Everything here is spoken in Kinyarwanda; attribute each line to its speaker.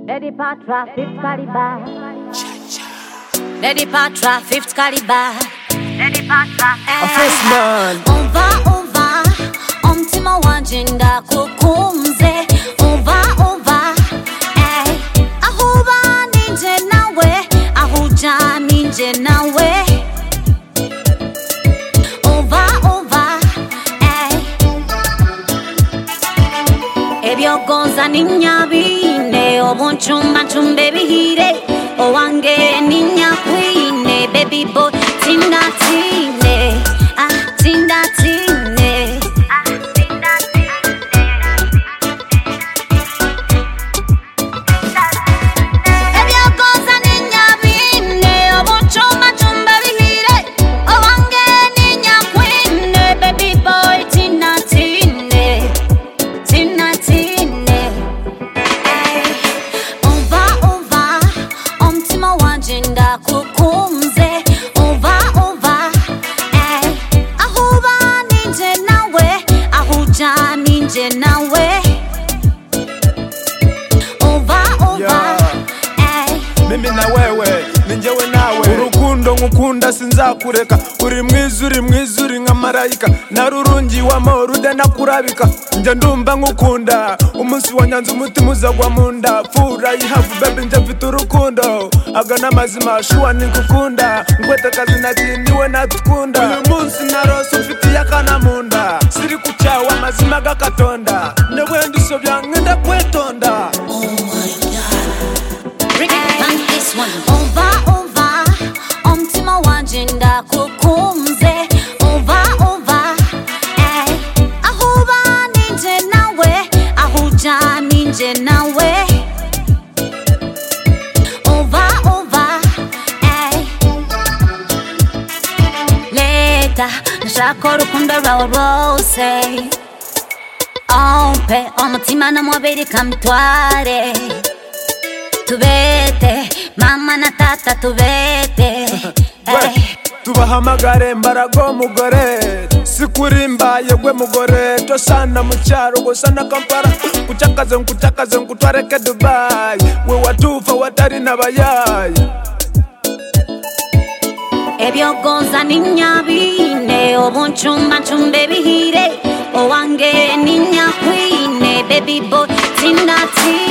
Speaker 1: Lady Patra, fifth caliber. Lady Patra, fifth caliber. Lady Patra,
Speaker 2: first man.
Speaker 1: On va, mtima wanje ndakukunze. On va, ahuba ninje nawe, ahuja ninje nawe. On va, ebyogonza ninyabine, obunchumba chumbe bihire, owange ninyakwine, baby boy tindatine, tindatine. Ebyogonza ninyabine, obunchumba chumbe bihire, owange ninyakwine, baby boy tindatine. Mtima wanje ndakukunze. On va, ahuba ninje nawe, ahuja ninje nawe. On va,
Speaker 2: Mimi na wewe, ninjewe nawe. Urukundo ngukunda sinzakureka. Uri mwiza uri nka marayika. Narurungi wamo rude nakurabika. Nje ndumva ngukunda. Umunsi wanyanze umutima uzagwa munda. Fura yihavu baby nje mfite urukundo. Agana mazima shuwa nikukunda. Ngwete kazi natiniwe natukunda. Uyu munsi narose ufitiye akana munda. Siri kuchawa mazima gakatonda. Newe ndisobya ngenda kwetonda.
Speaker 1: On va, mtima wanje ndakukunze. On va, ahuba ninje nawe, ahuja ninje nawe. On va, leta nashaka urukundo rwawe rwose. Ompe umutima n'umubiri kamutware. Tubete, mama na tata tubete.
Speaker 2: Tubahamagare mbarago mugore. Sikurimba yegwe mugore. Tosana mucharo gosana Kampala. Kuchakaze nkutwareke Dubai. We watufa watari nabayayi.
Speaker 1: Ebyogonza ninyabine, obunchumba chumbe bihire, owange ninyakwine, baby boy tindatine.